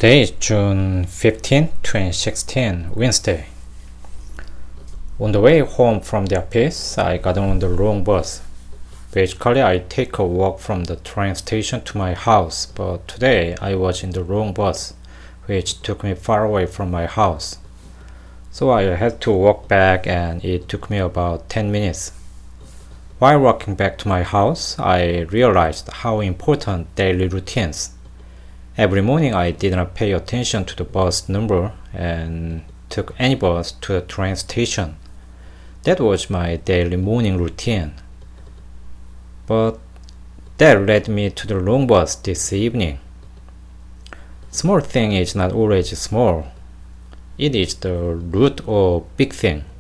Today is June 15, 2016, Wednesday. On the way home from the office, I got on the wrong bus. Basically, I take a walk from the train station to my house, but today I was in the wrong bus, which took me far away from my house. So I had to walk back and it took me about 10 minutes. While walking back to my house, I realized how important daily routines. Every morning I did not pay attention to the bus number and took any bus to the train station. That was my daily morning routine. But that led me to the wrong bus this evening. Small thing is not always small. It is the root of big thing.